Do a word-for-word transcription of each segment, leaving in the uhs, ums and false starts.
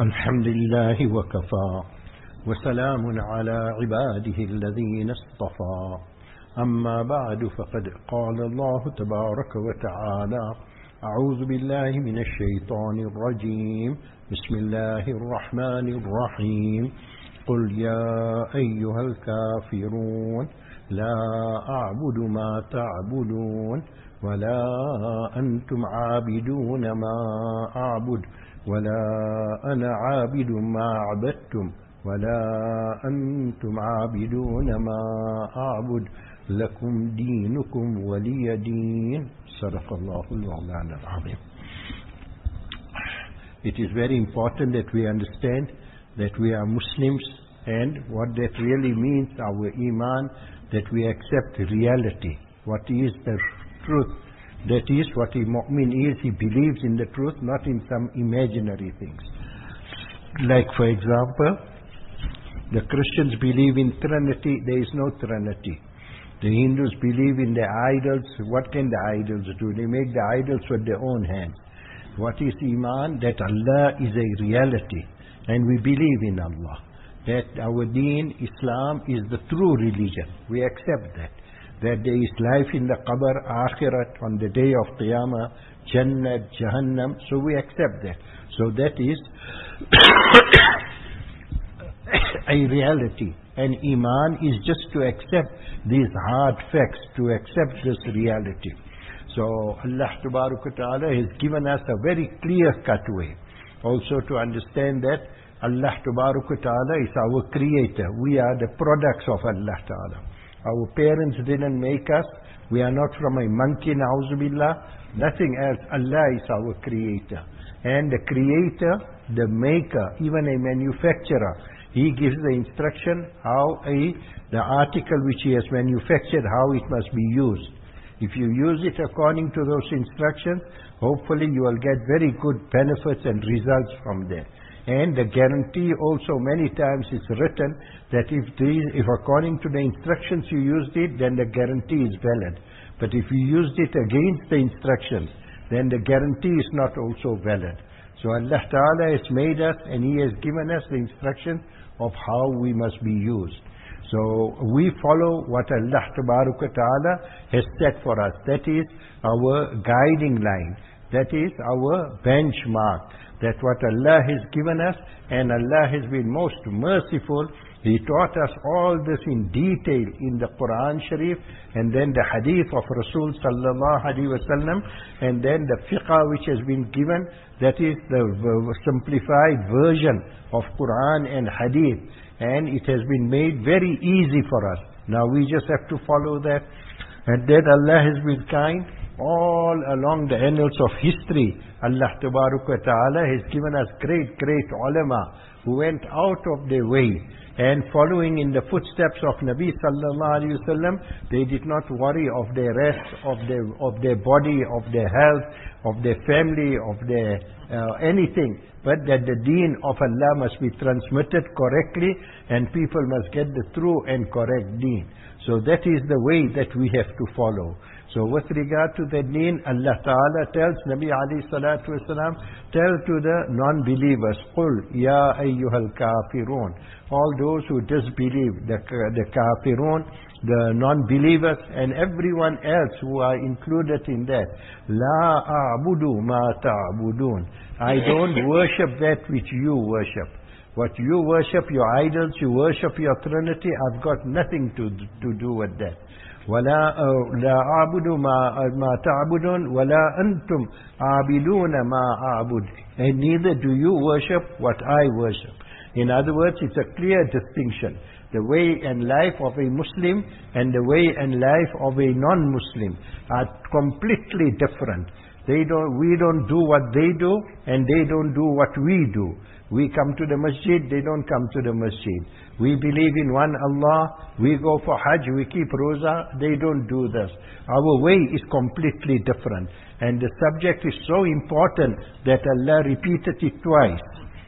الحمد لله وكفى وسلام على عباده الذين اصطفى أما بعد فقد قال الله تبارك وتعالى أعوذ بالله من الشيطان الرجيم بسم الله الرحمن الرحيم قل يا أيها الكافرون لا أعبد ما تعبدون ولا أنتم عابدون ما أعبد ولا أنا عابد ما عبدتم ولا أنتم عابدون ما أعبد لكم دينكم ولي دين صدق الله المولانا العظيم. It is very important that we understand that we are Muslims, and what that really means, our iman, that we accept reality. What is the truth? That is what a mu'min is. He believes in the truth, not in some imaginary things. Like, for example, the Christians believe in Trinity. There is no Trinity. The Hindus believe in the idols. What can the idols do? They make the idols with their own hands. What is iman? That Allah is a reality, and we believe in Allah. That our deen, Islam, is the true religion. We accept that. That there is life in the qabr, akhirat, on the day of Qiyamah, Jannah, Jahannam. So we accept that. So that is a reality. And iman is just to accept these hard facts, to accept this reality. So Allah Ta'ala has given us a very clear-cut way. Also to understand that Allah Ta'ala is our creator. We are the products of Allah Ta'ala. Our parents didn't make us. We are not from a monkey, na'uzubillah. Nothing else. Allah is our creator. And the creator, the maker, even a manufacturer, he gives the instruction how a, the article which he has manufactured, how it must be used. If you use it according to those instructions, hopefully you will get very good benefits and results from there. And the guarantee also many times is written that if these, if according to the instructions you used it, then the guarantee is valid. But if you used it against the instructions, then the guarantee is not also valid. So Allah Ta'ala has made us, and He has given us the instructions of how we must be used. So we follow what Allah Ta'ala has set for us. That is our guiding line. That is our benchmark. That what Allah has given us, and Allah has been most merciful. He taught us all this in detail in the Quran Sharif, and then the hadith of Rasul Sallallahu Alaihi Wasallam, and then the fiqh which has been given, that is the simplified version of Quran and hadith, and it has been made very easy for us. Now we just have to follow that, and then Allah has been kind. All along the annals of history, Allah Ta'ala has given us great, great ulama who went out of their way, and following in the footsteps of Nabi Sallallahu Alaihi Wasallam, they did not worry of their rest, of their, of their body, of their health, of their family, of their uh, anything, but that the deen of Allah must be transmitted correctly, and people must get the true and correct deen. So that is the way that we have to follow. So with regard to the deen, Allah Ta'ala tells Nabi alayhi salatu wasalam, tell to the non-believers, قُلْ يَا أَيُّهَا الْكَافِرُونَ. All those who disbelieve, the, the kafirun, the non-believers, and everyone else who are included in that. لَا أَعْبُدُ مَا تَعْبُدُونَ. I don't worship that which you worship. What you worship, your idols, you worship your Trinity, I've got nothing to, to do with that. ولا لا أعبد ما ما تعبدون ولا أنتم عابدون ما أعبد, and neither do you worship what I worship. In other words, it's a clear distinction. The way and life of a Muslim and the way and life of a non-Muslim are completely different. They don't, we don't do what they do, and they don't do what we do. We come to the masjid, they don't come to the masjid. We believe in one Allah, we go for Hajj, we keep Roza, they don't do this. Our way is completely different. And the subject is so important that Allah repeated it twice.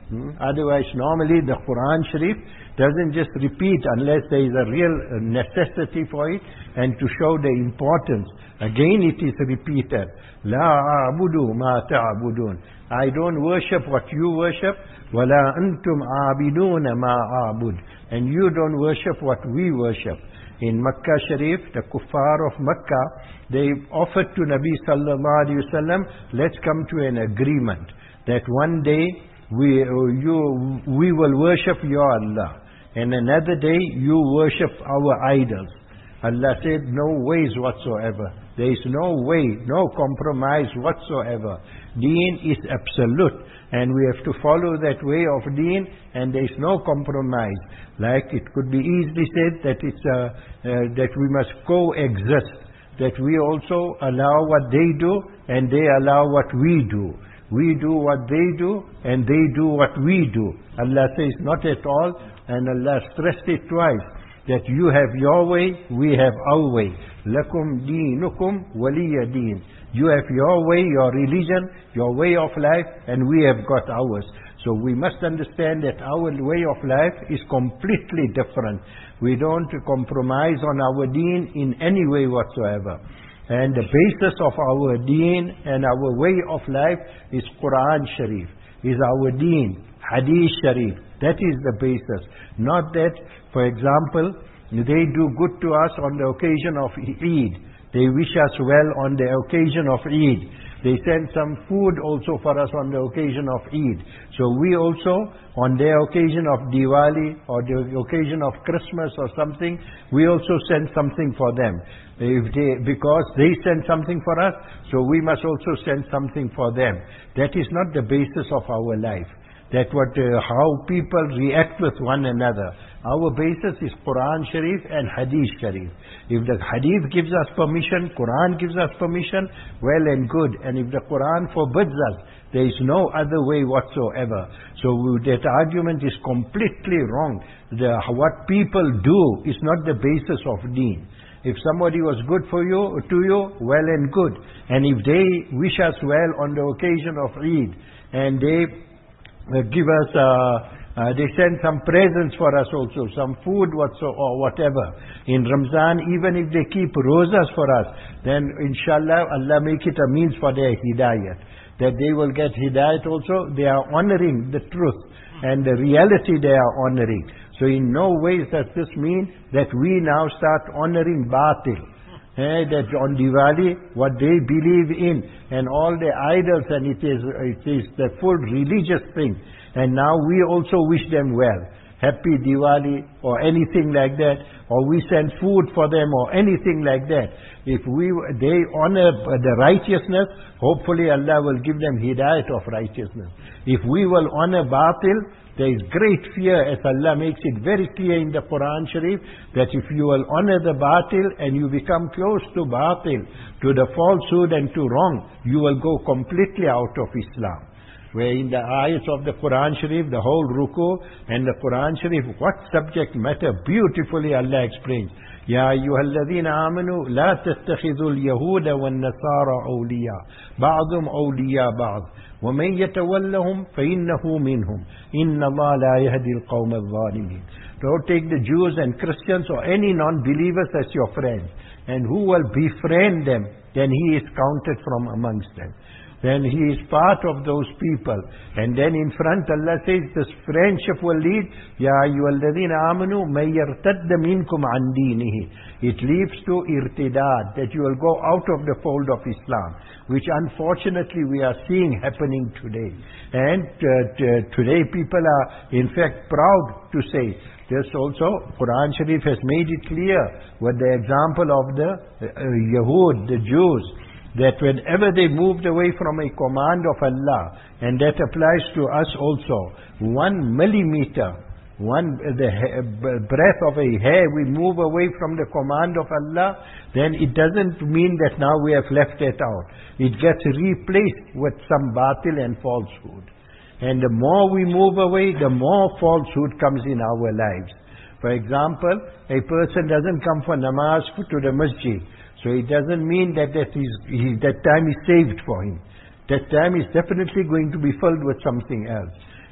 Hmm? Otherwise, normally the Quran Sharif doesn't just repeat unless there is a real necessity for it and to show the importance. Again it is repeated. La a'budu ma ta'budun. I don't worship what you worship. Wala antum a'biduna ma a'bud. And you don't worship what we worship. In Makkah Sharif, the kuffar of Makkah, they offered to Nabi sallallahu alayhi wa sallam, let's come to an agreement that one day we, you, we will worship your Allah, and another day you worship our idols. Allah said, no ways whatsoever. There is no way, no compromise whatsoever. Deen is absolute, and we have to follow that way of deen, and there is no compromise. Like it could be easily said that it's uh, uh, that we must coexist, that we also allow what they do, and they allow what we do. We do what they do, and they do what we do. Allah says not at all, and Allah stressed it twice, that you have your way, we have our way. Lakum deenukum waliya deen. You have your way, your religion, your way of life, and we have got ours. So we must understand that our way of life is completely different. We don't compromise on our deen in any way whatsoever. And the basis of our deen and our way of life is Quran Sharif, is our deen, Hadith Sharif. That is the basis. Not that, for example, they do good to us on the occasion of Eid. They wish us well on the occasion of Eid. They send some food also for us on the occasion of Eid. So we also, on the occasion of Diwali or the occasion of Christmas or something, we also send something for them. If they, because they send something for us, so we must also send something for them. That is not the basis of our life. That what uh, how people react with one another. Our basis is Quran Sharif and Hadith Sharif. If the Hadith gives us permission, Quran gives us permission, well and good. And if the Quran forbids us, there is no other way whatsoever. So that argument is completely wrong. The, what people do is not the basis of deen. If somebody was good for you, to you, well and good. And if they wish us well on the occasion of Eid, and they uh, give us, uh, uh, they send some presents for us also, some food whatso, or whatever. In Ramzan, even if they keep rosas for us, then inshallah Allah make it a means for their hidayat. That they will get hidayat also, they are honoring the truth and the reality they are honoring. So in no way does this mean that we now start honoring batil. Eh, that on Diwali, what they believe in, and all the idols, and it is, it is the full religious thing. And now we also wish them well. Happy Diwali, or anything like that, or we send food for them, or anything like that. If we, they honor the righteousness, hopefully Allah will give them hidayat of righteousness. If we will honor batil, there is great fear, as Allah makes it very clear in the Quran Sharif, that if you will honor the batil and you become close to batil, to the falsehood and to wrong, you will go completely out of Islam. Where in the ayats of the Quran Sharif, the whole ruku and the Quran Sharif, what subject matter beautifully Allah explains. يا أيها الذين آمنوا لا تتخذوا اليهود والنصارى أولياء بعضهم أولياء بعض ومن يتولهم فإنه منهم إن الله لا يهدي القوم الظالمين. Don't take the Jews and Christians or any non-believers as your friends, and who will befriend them, then he is counted from amongst them. Then he is part of those people. And then in front Allah says this friendship will lead, Ya ayyuhalladhina amanu may yartadda minkum an dinihi. It leads to irtidad, that you will go out of the fold of Islam, which unfortunately we are seeing happening today. And uh, today people are in fact proud to say this also. Quran Sharif has made it clear with the example of the uh, Yahud, the Jews, that whenever they moved away from a command of Allah, and that applies to us also, one millimeter, one the breath of a hair, we move away from the command of Allah, then it doesn't mean that now we have left it out. It gets replaced with some batil and falsehood. And the more we move away, the more falsehood comes in our lives. For example, a person doesn't come for namaz to the masjid. So it doesn't mean that that, is, he, that time is saved for him. That time is definitely going to be filled with something else.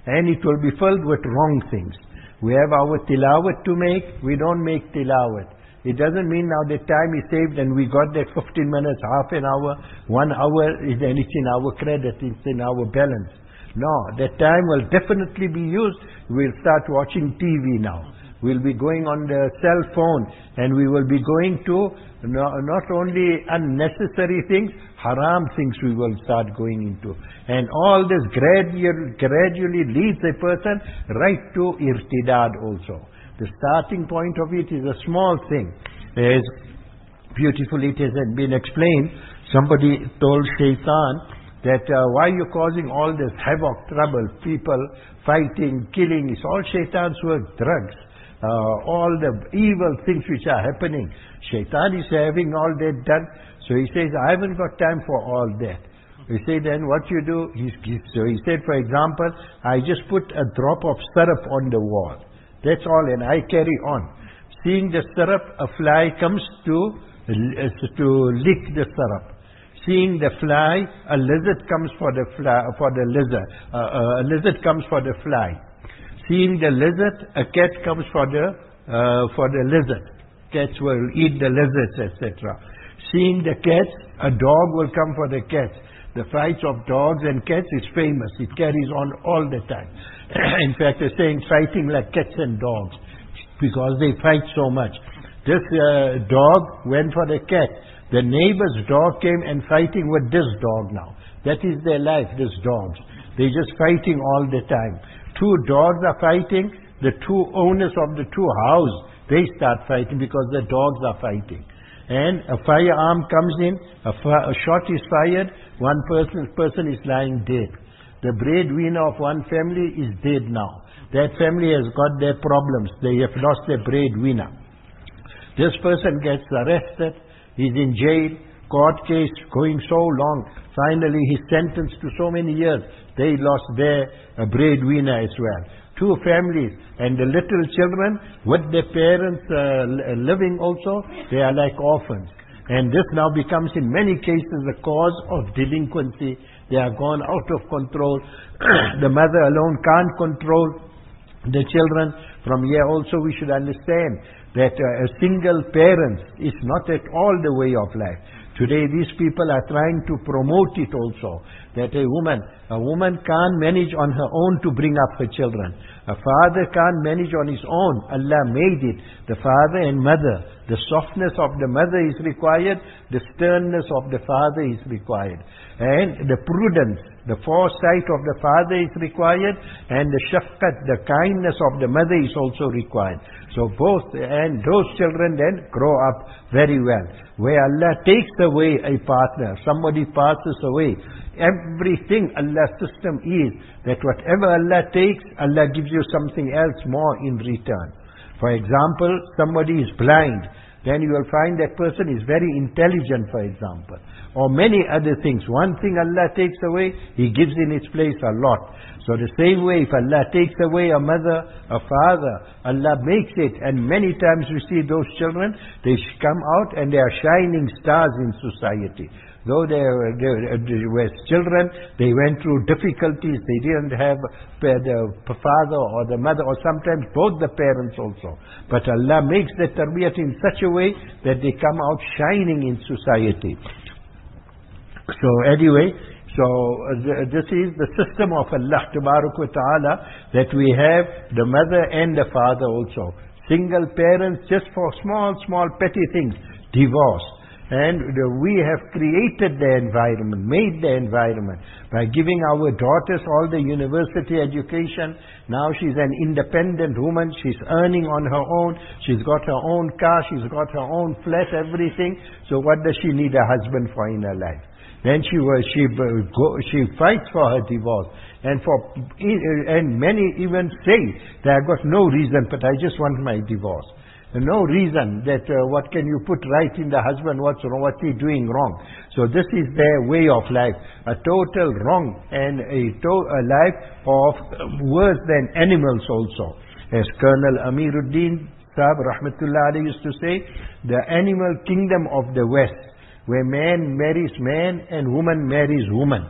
and it will be filled with wrong things. We have our tilawat to make, we don't make tilawat. It doesn't mean now that time is saved and we got that fifteen minutes, half an hour, one hour, then it's in our credit, it's in our balance. No, that time will definitely be used. We'll start watching T V now. We'll be going on the cell phone, and we will be going to no, not only unnecessary things, haram things we will start going into. And all this gradual, gradually leads a person right to irtidad also. The starting point of it is a small thing. As beautifully it has been explained, somebody told Shaitan that uh, why are you causing all this havoc, trouble, people fighting, killing, it's all Shaitan's work, drugs. Uh, all the evil things which are happening. Shaitan is having all that done. So he says, I haven't got time for all that. He said, then what you do? He, so he said, for example, I just put a drop of syrup on the wall. That's all, and I carry on. Seeing the syrup, a fly comes to, uh, to lick the syrup. Seeing the fly, a lizard comes for the fly, for the lizard. Uh, uh, a lizard comes for the fly. Seeing the lizard, a cat comes for the uh, for the lizard. Cats will eat the lizards, et cetera. Seeing the cats, a dog will come for the cats. The fights of dogs and cats is famous. It carries on all the time. In fact, they're saying fighting like cats and dogs because they fight so much. This uh, dog went for the cat. The neighbor's dog came and fighting with this dog now. That is their life, these dogs. They're just fighting all the time. Two dogs are fighting, the two owners of the two houses, they start fighting because the dogs are fighting. And a firearm comes in, a, a shot is fired, one person, person is lying dead. The breadwinner of one family is dead now. That family has got their problems. They have lost their breadwinner. This person gets arrested, he's in jail, court case going so long. Finally, he's sentenced to so many years. They lost their uh, breadwinner as well. Two families, and the little children with their parents uh, living also, they are like orphans. And this now becomes in many cases the cause of delinquency. They are gone out of control. The mother alone can't control the children. From here also we should understand that uh, a single parent is not at all the way of life. Today these people are trying to promote it also, that a woman, a woman can't manage on her own to bring up her children. A father can't manage on his own. Allah made it. The father and mother, the softness of the mother is required, the sternness of the father is required. And the prudence, the foresight of the father is required, and the shafqat, the kindness of the mother is also required. So both, and those children then grow up very well. Where Allah takes away a partner, somebody passes away, everything Allah's system is that whatever Allah takes, Allah gives you something else more in return. For example, somebody is blind, then you will find that person is very intelligent, for example. Or many other things. One thing Allah takes away, He gives in its place a lot. So the same way, if Allah takes away a mother, a father, Allah makes it. And many times we see those children, they come out and they are shining stars in society. Though they were, they were children, they went through difficulties. They didn't have the father or the mother, or sometimes both the parents also. But Allah makes the tarbiyat in such a way that they come out shining in society. So anyway, so uh, this is the system of Allah Tabarak wa Ta'ala, that we have the mother and the father also. Single parents just for small, small petty things, divorce. And we have created the environment, made the environment by giving our daughters all the university education. Now she's an independent woman, she's earning on her own, she's got her own car, she's got her own flat, everything. So what does she need a husband for in her life? Then she was she go, she fights for her divorce, and for and many even say that I've got no reason, but I just want my divorce. No reason that uh, what can you put right in the husband, what's wrong, what's he doing wrong. So this is their way of life, a total wrong, and a, to- a life of worse than animals also. As Colonel Amiruddin Sahib Rahmatullah Alayhi used to say, the animal kingdom of the West, where man marries man and woman marries woman.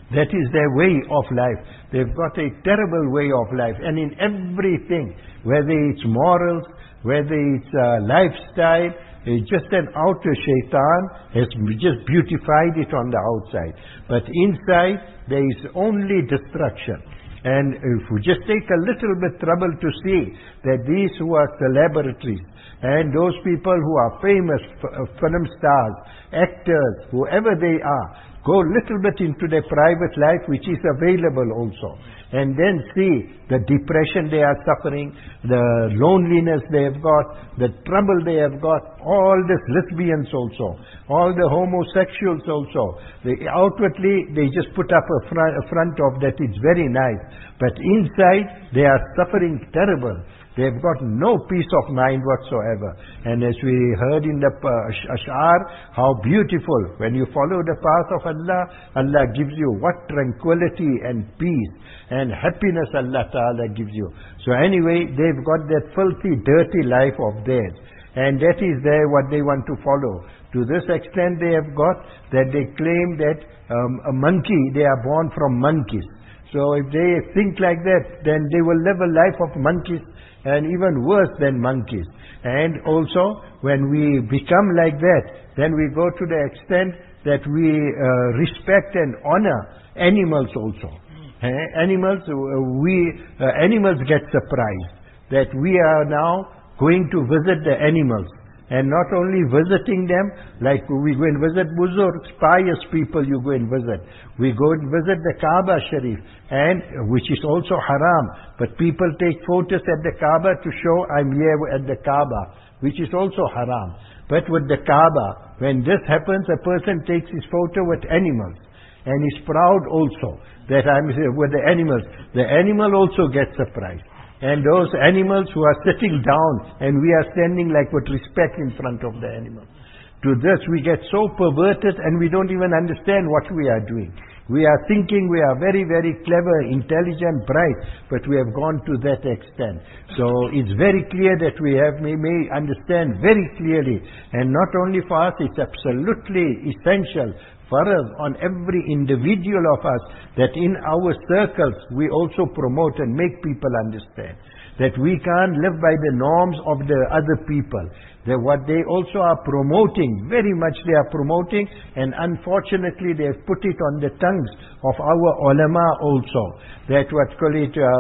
That is their way of life. They've got a terrible way of life. And in everything, whether it's morals, whether it's uh, lifestyle, it's just an outer shaitan has just beautified it on the outside. But inside, there is only destruction. And if we just take a little bit trouble to see that these who are celebrities and those people who are famous film stars, actors, whoever they are, go a little bit into their private life, which is available also, and then see the depression they are suffering, the loneliness they have got, the trouble they have got, all the lesbians also, all the homosexuals also. They, outwardly, they just put up a front, a front of that it's very nice, but inside they are suffering terrible. They've got no peace of mind whatsoever. And as we heard in the uh, Ash'ar, how beautiful, when you follow the path of Allah, Allah gives you what tranquility and peace and happiness Allah Ta'ala gives you. So anyway, they've got that filthy, dirty life of theirs. And that is there what they want to follow. To this extent they have got that they claim that um, a monkey, they are born from monkeys. So if they think like that, then they will live a life of monkeys, and even worse than monkeys. And also, when we become like that, then we go to the extent that we uh, respect and honor animals also. Eh? Animals, uh, we uh, animals get surprised that we are now going to visit the animals. And not only visiting them, like we go and visit Buzurgs, pious people you go and visit. We go and visit the Kaaba Sharif, and which is also haram. But people take photos at the Kaaba to show I'm here at the Kaaba, which is also haram. But with the Kaaba, when this happens, a person takes his photo with animals. And is proud also that I'm here with the animals. The animal also gets surprised. And those animals who are sitting down and we are standing like with respect in front of the animals. To this we get so perverted and we don't even understand what we are doing. We are thinking we are very, very clever, intelligent, bright, but we have gone to that extent. So it's very clear that we have may, may understand very clearly, and not only for us, it's absolutely essential for us, on every individual of us, that in our circles we also promote and make people understand that we can't live by the norms of the other people. That what they also are promoting, very much they are promoting, and unfortunately they have put it on the tongues of our ulama also. That what call it, uh,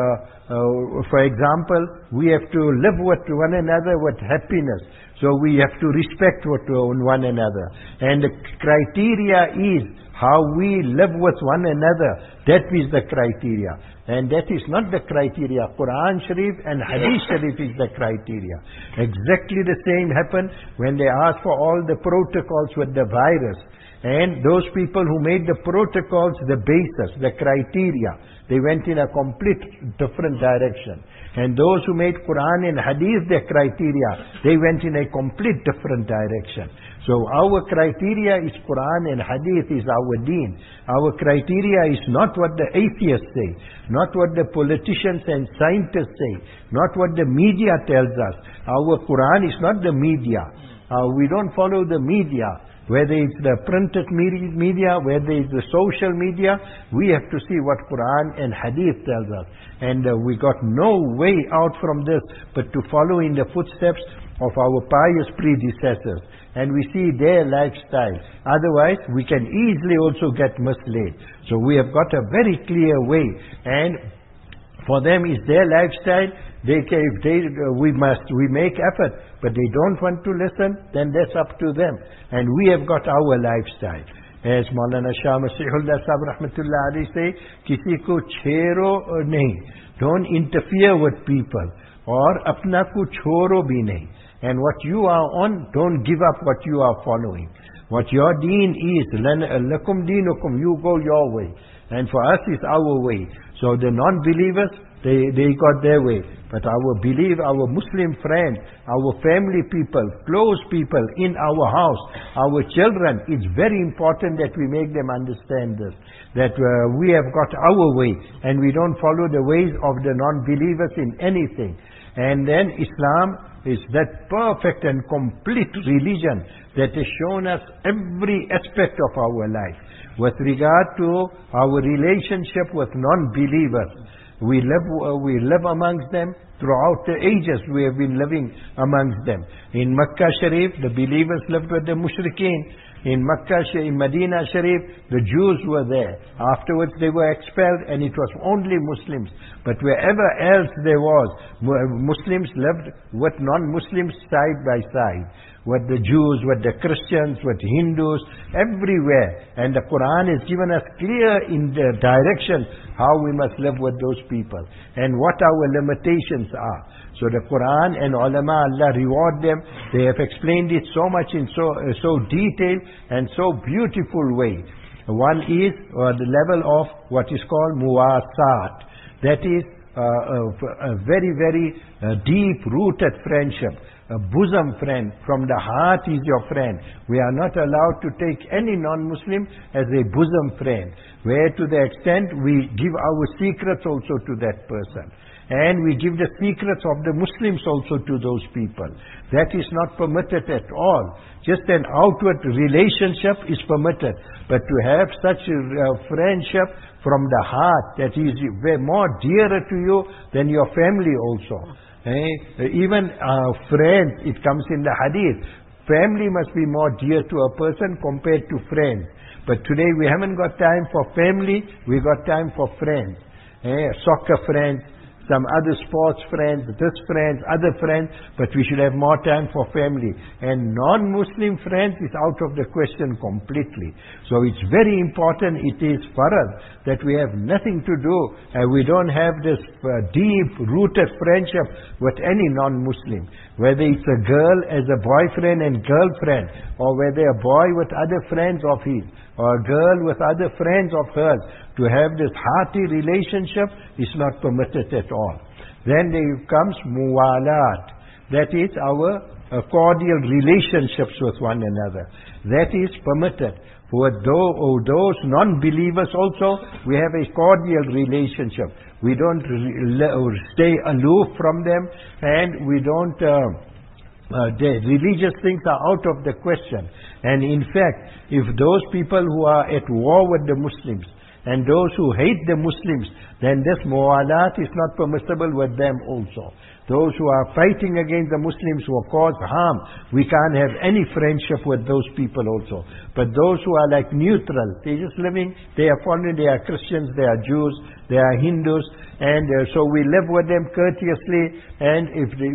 uh, for example, we have to live with one another with happiness. So we have to respect one another. And the criteria is how we live with one another. That is the criteria. And that is not the criteria. Quran Sharif and Hadith Sharif is the criteria. Exactly the same happened when they asked for all the protocols with the virus. And those people who made the protocols, the basis, the criteria, they went in a complete different direction. And those who made Quran and Hadith their criteria, they went in a complete different direction. So our criteria is Quran and Hadith is our deen. Our criteria is not what the atheists say, not what the politicians and scientists say, not what the media tells us. Our Quran is not the media. Uh, we don't follow the media. Whether it's the printed media, whether it's the social media, we have to see what Quran and Hadith tells us. And uh, we got no way out from this but to follow in the footsteps of our pious predecessors. And we see their lifestyle. Otherwise, we can easily also get misled. So we have got a very clear way. And for them is their lifestyle. They, if they, uh, we must, we make effort, but they don't want to listen, then that's up to them. And we have got our lifestyle. As Maulana Shah Masihullah Sahib Rahmatullah Ali say, Kisi ko chhero nahi. Don't interfere with people. Or apna ko chhoro bhi nahi. And what you are on, don't give up what you are following. What your deen is, lakum deenukum, you go your way. And for us is our way. So the non-believers, they, they got their way. But our believe, our Muslim friends, our family people, close people in our house, our children, it's very important that we make them understand this. That uh, we have got our way and we don't follow the ways of the non-believers in anything. And then Islam is that perfect and complete religion that has shown us every aspect of our life. With regard to our relationship with non-believers, we live, uh, we live amongst them. Throughout the ages we have been living amongst them. In Makkah Sharif, the believers lived with the mushrikeen. In Makkah, in Medina Sharif, the Jews were there. Afterwards they were expelled and it was only Muslims. But wherever else there was, Muslims lived with non-Muslims side by side. With the Jews, with the Christians, with Hindus, everywhere. And the Quran has given us clear in the direction how we must live with those people and what our limitations are. So the Quran and ulama, Allah reward them. They have explained it so much in so uh, so detailed and so beautiful way. One is uh, the level of what is called muwasat. That is uh, a, a very, very uh, deep-rooted friendship. A bosom friend, from the heart is your friend. We are not allowed to take any non-Muslim as a bosom friend, where to the extent we give our secrets also to that person. And we give the secrets of the Muslims also to those people. That is not permitted at all. Just an outward relationship is permitted. But to have such a uh, friendship from the heart, that is more dearer to you than your family also. Eh? Even uh, friends, it comes in the hadith. Family must be more dear to a person compared to friends. But today we haven't got time for family, we got time for friends. Eh? Soccer friends, some other sports friends, this friends, other friends, but we should have more time for family. And non-Muslim friends is out of the question completely. So it's very important, it is for us, that we have nothing to do, and we don't have this uh, deep-rooted friendship with any non-Muslim. Whether it's a girl as a boyfriend and girlfriend, or whether a boy with other friends of his, or a girl with other friends of hers, to have this hearty relationship is not permitted at all. Then there comes muwalat. That is our uh, cordial relationships with one another. That is permitted. For those, those non-believers also, we have a cordial relationship. We don't re stay aloof from them, and we don't... Uh, Uh, the religious things are out of the question. And in fact, if those people who are at war with the Muslims and those who hate the Muslims, then this muwalat is not permissible with them also. Those who are fighting against the Muslims, who cause harm, we can't have any friendship with those people also. But those who are like neutral, they're just living, they are foreign, they are Christians, they are Jews, they are Hindus, and uh, so we live with them courteously, and if, if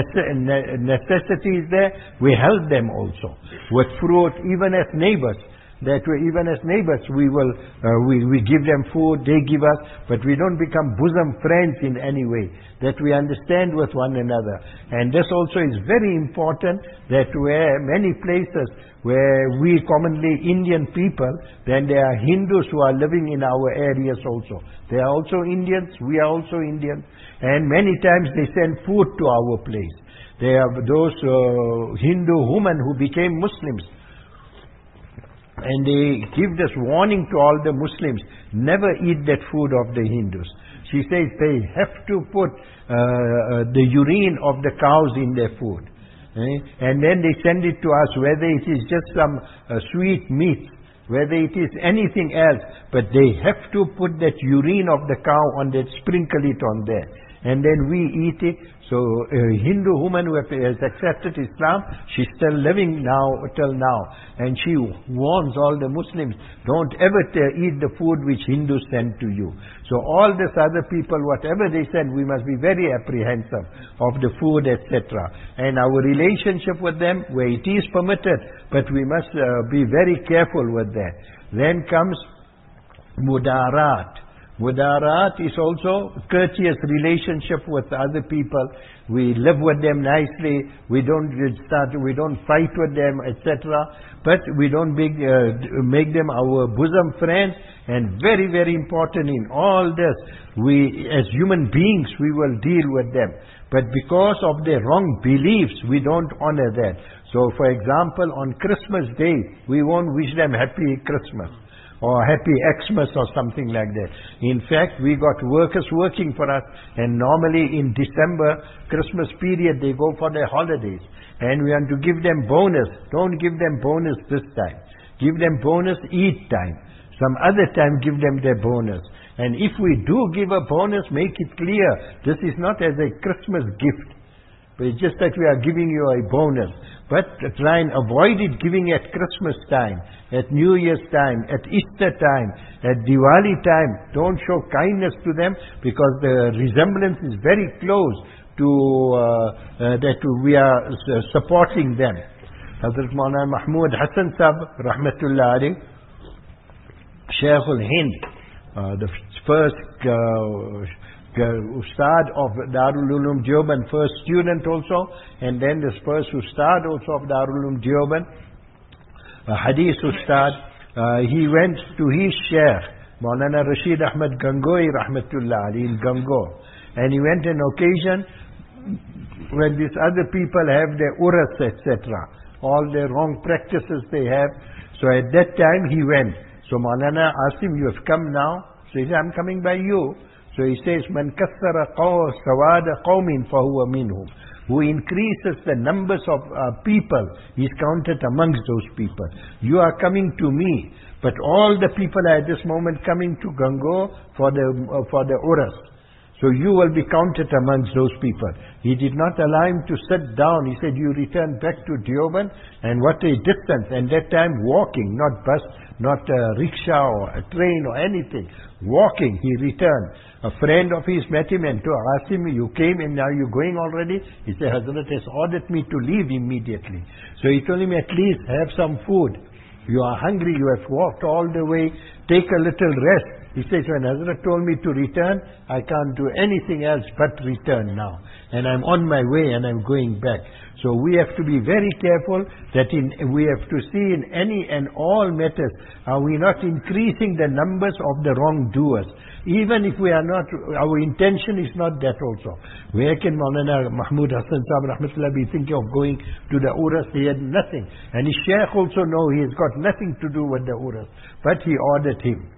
necessity is there, we help them also with fruit, even as neighbors. That we, even as neighbors, we will uh, we, we give them food, they give us, but we don't become bosom friends in any way. That we understand with one another. And this also is very important, that where many places where we commonly Indian people, then there are Hindus who are living in our areas also. They are also Indians, we are also Indians. And many times they send food to our place. There are those uh, Hindu women who became Muslims. And they give this warning to all the Muslims, never eat that food of the Hindus. She says they have to put uh, the urine of the cows in their food. Eh? And then they send it to us, whether it is just some uh, sweet meat, whether it is anything else, but they have to put that urine of the cow on that, sprinkle it on there. And then we eat it. So a Hindu woman who has accepted Islam, she's still living now, till now. And she warns all the Muslims, don't ever eat the food which Hindus send to you. So all these other people, whatever they send, we must be very apprehensive of the food, et cetera. And our relationship with them, where it is permitted, but we must uh, be very careful with that. Then comes mudarat. Mudarat is also courteous relationship with other people. We live with them nicely. We don't start. We don't fight with them, et cetera. But we don't make, uh, make them our bosom friends. And very, very important in all this, we as human beings we will deal with them. But because of their wrong beliefs, we don't honor that. So, for example, on Christmas Day, we won't wish them happy Christmas. or Happy Xmas or something like that. In fact, we got workers working for us, and normally in December, Christmas period, they go for their holidays. And we want to give them bonus. Don't give them bonus this time. Give them bonus Eid time. Some other time give them their bonus. And if we do give a bonus, make it clear, this is not as a Christmas gift. But it's just that we are giving you a bonus. But try and avoid it giving at Christmas time, at New Year's time, at Easter time, at Diwali time. Don't show kindness to them, because the resemblance is very close to uh, uh, that we are uh, supporting them. Hazrat Maulana Mahmud Hassan Sahib, Rahmatullah alayhi, Shaykh al-Hind, uh, the first uh, Ustad of Darul Uloom Deoband, first student also, and then the first Ustad also of Darul Uloom Deoband, uh, Hadith Ustad. Uh, he went to his Shaykh, Maulana Rashid Ahmad Gangoi, Rahmatullah alayhi, in Gangor. And he went on occasion when these other people have their uras, et cetera, all the wrong practices they have. So at that time he went. So Maulana asked him, you have come now? So he said, I'm coming by you. So he says, Man kassara sawada qawmin fahuwa minhum. Who increases the numbers of uh, people, he is counted amongst those people. You are coming to me, but all the people are at this moment coming to Gangor for the, uh, for the uras. So you will be counted amongst those people. He did not allow him to sit down. He said, you return back to Deoband, and what a distance. And that time walking, not bus, not a rickshaw or a train or anything. Walking, he returned. A friend of his met him and to ask him, you came and now you're going already? He said, Hazrat has ordered me to leave immediately. So he told him, at least have some food. You are hungry, you have walked all the way, take a little rest. He says, when Hazrat told me to return, I can't do anything else but return now. And I'm on my way and I'm going back. So we have to be very careful that in, we have to see in any and all matters, are we not increasing the numbers of the wrongdoers? Even if we are not, our intention is not that also. Where can Maulana Mahmud Hassan Sahib Rahmatullah be thinking of going to the uras? He had nothing. And his Shaykh also know he has got nothing to do with the uras. But he ordered him.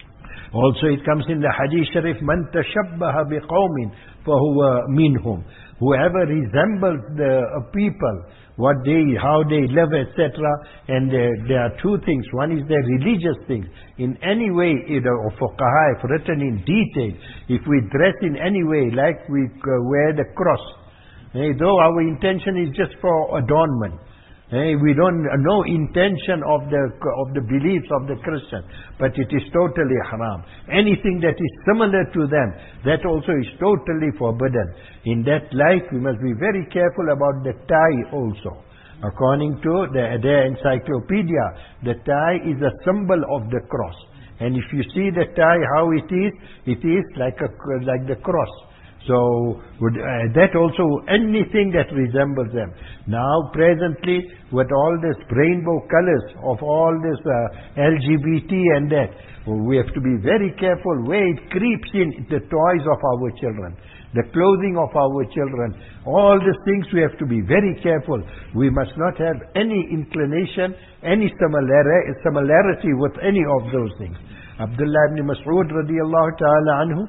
Also it comes in the Hadith Sharif, Man tashabbaha biqawmin fahuwa minhum. Whoever resembles the uh, people, what they, how they live, et cetera. And there, there are two things. One is their religious things. In any way, either of fuqaha, if written in detail, if we dress in any way, like we uh, wear the cross, eh, though our intention is just for adornment. Hey, we don't no intention of the of the beliefs of the Christian, but it is totally haram. Anything that is similar to them, that also is totally forbidden. In that light, we must be very careful about the tie also. According to the, their encyclopedia, the tie is a symbol of the cross. And if you see the tie, how it is, it is like a like the cross. So would, uh, that also, anything that resembles them. Now presently, with all this rainbow colors of all this uh, L G B T and that, we have to be very careful where it creeps in the toys of our children, the clothing of our children. All these things we have to be very careful. We must not have any inclination, any similarity, similarity with any of those things. Abdullah ibn Mas'ud radiyallahu ta'ala anhu,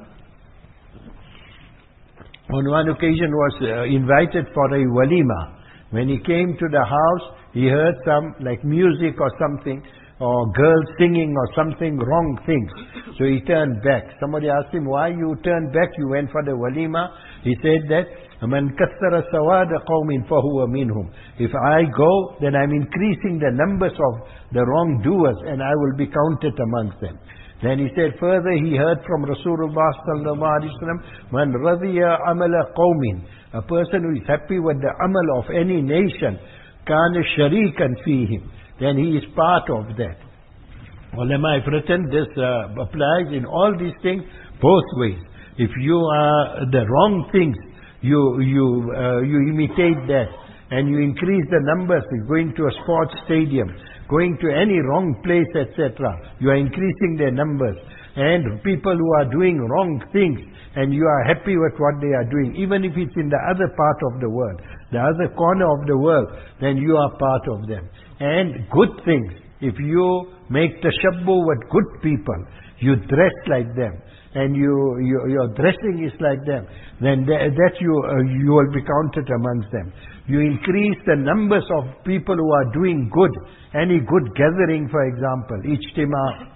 on one occasion was uh, invited for a walima. When he came to the house, he heard some like music or something, or girls singing or something, wrong things. So he turned back. Somebody asked him, why you turned back? You went for the walima. He said that, Man kathara sawada qawmin fahuwa minhum. If I go, then I'm increasing the numbers of the wrongdoers and I will be counted amongst them. Then he said further, he heard from Rasulullah sallallahu alaihi wasallam, Man radiya amala qawmin. A person who is happy with the amal of any nation, kana sharikan fihim. Then he is part of that. Ulama have written, this uh, applies in all these things both ways. If you are the wrong things, you you uh, you imitate that, and you increase the numbers, going to a sports stadium, going to any wrong place, et cetera. You are increasing their numbers. And people who are doing wrong things, and you are happy with what they are doing, even if it's in the other part of the world, the other corner of the world, then you are part of them. And good things, if you make tashabbuh with good people. You dress like them, and you, you your dressing is like them. Then th that you uh, you will be counted amongst them. You increase the numbers of people who are doing good. Any good gathering, for example, ijtima,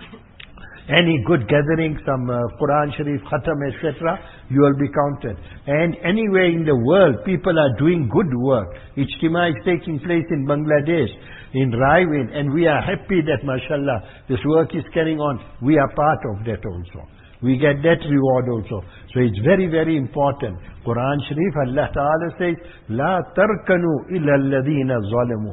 any good gathering, some uh, Quran Sharif, Khatam, et cetera, you will be counted. And anywhere in the world, people are doing good work. Ijtima is taking place in Bangladesh, in Raivin, and we are happy that, mashallah, this work is carrying on. We are part of that also. We get that reward also. So it's very, very important. Quran Sharif, Allah Ta'ala says, La tarkanu illa alladhina zalamu.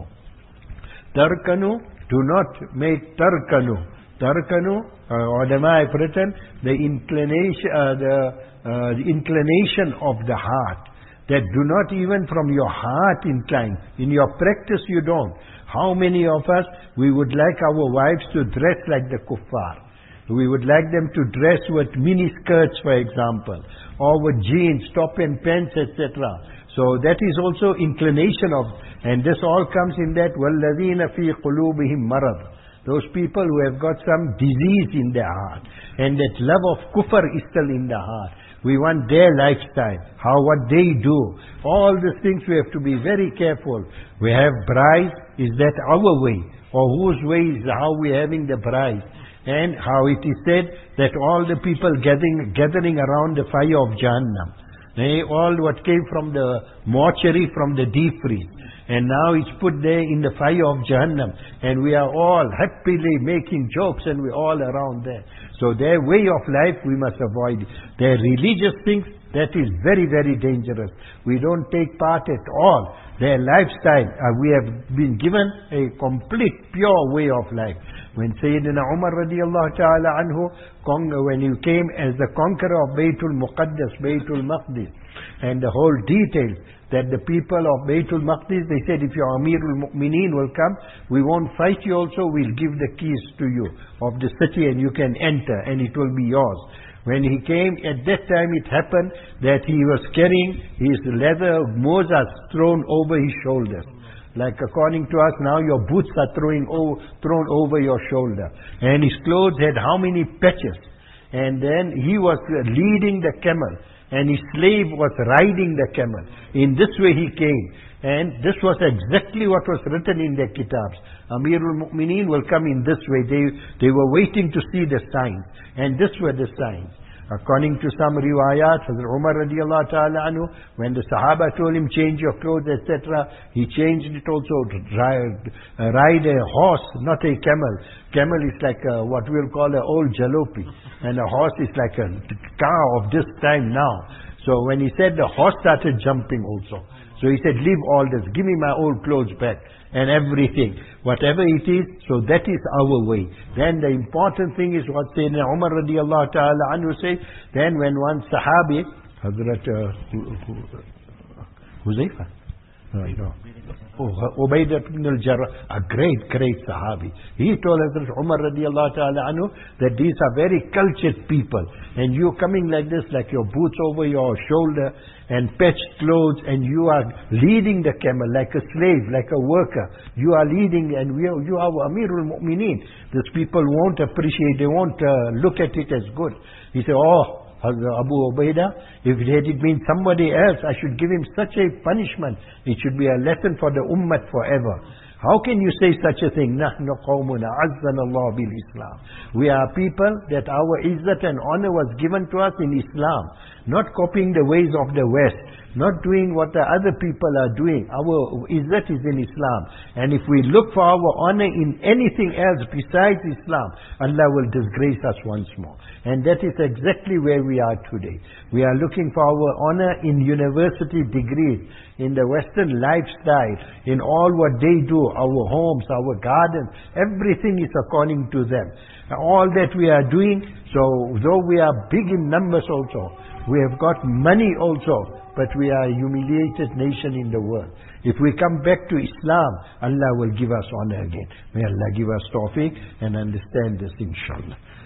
Tarkanu, do not make tarkanu. Tarkanu, uh, ulama have written, the inclination, uh, the, uh, the inclination of the heart. That do not even from your heart incline. In your practice you don't. How many of us, we would like our wives to dress like the kuffar. We would like them to dress with mini skirts, for example, or with jeans, top and pants, et cetera. So that is also inclination of, and this all comes in that وَالَّذِينَ فِي قُلُوبِهِمْ مَرَضٍ. Those people who have got some disease in their heart, and that love of kufr is still in the heart. We want their lifestyle, how what they do. All these things we have to be very careful. We have bride, is that our way? Or whose way is how we are having the bride? And how it is said that all the people gathering, gathering around the fire of Jahannam. They all what came from the mortuary, from the deep freeze. And now it's put there in the fire of Jahannam. And we are all happily making jokes and we're all around there. So their way of life we must avoid. Their religious things, that is very, very dangerous. We don't take part at all. Their lifestyle, uh, we have been given a complete pure way of life. When Sayyidina Umar radiallahu ta'ala anhu, when he came as the conqueror of Baytul Muqaddas, Baytul Maqdis, and the whole details, that the people of Baytul Maqdis, they said, if your Amirul Mu'mineen will come, we won't fight you also, we'll give the keys to you of the city and you can enter and it will be yours. When he came, at that time it happened that he was carrying his leather mozas thrown over his shoulders. Like according to us, now your boots are throwing over, thrown over your shoulder. And his clothes had how many patches. And then he was leading the camel. And his slave was riding the camel. In this way he came. And this was exactly what was written in their kitabs. Amirul Mu'mineen will come in this way. They, they were waiting to see the signs. And this were the signs. According to some riwayat, Hazrat Umar radiallahu ta'ala anhu, when the Sahaba told him, change your clothes, et cetera, he changed it also to ride, uh, ride a horse, not a camel. Camel is like a, what we'll call an old jalopy. And a horse is like a car of this time now. So when he said, the horse started jumping also. So he said, leave all this, give me my old clothes back and everything. Whatever it is, so that is our way. Then the important thing is what Sayyidina Umar radiallahu ta'ala anhu says, then when one Sahabi, Hazrat uh, Huzaifa, no, no. Oh, Ubaidah ibn al-Jarrah, a great, great Sahabi. He told Hazrat Umar radiallahu ta'ala anhu that these are very cultured people. And you coming like this, like your boots over your shoulder and patched clothes, and you are leading the camel like a slave, like a worker. You are leading, and we are, you are Amirul Mu'mineen. These people won't appreciate, they won't uh, look at it as good. He said, oh, Abu Ubaidah, if it had been somebody else, I should give him such a punishment. It should be a lesson for the ummah forever. How can you say such a thing? نَحْنُ قَوْمُنَا عَزَّنَ اللَّهُ بِالْإِسْلَامِ. We are people that our izzat and honor was given to us in Islam. Not copying the ways of the West. Not doing what the other people are doing. Our izzat is in Islam. And if we look for our honor in anything else besides Islam, Allah will disgrace us once more. And that is exactly where we are today. We are looking for our honor in university degrees, in the Western lifestyle, in all what they do, our homes, our gardens, everything is according to them. All that we are doing, so though we are big in numbers also, we have got money also, but we are a humiliated nation in the world. If we come back to Islam, Allah will give us honor again. May Allah give us tawfiq and understand this, inshallah.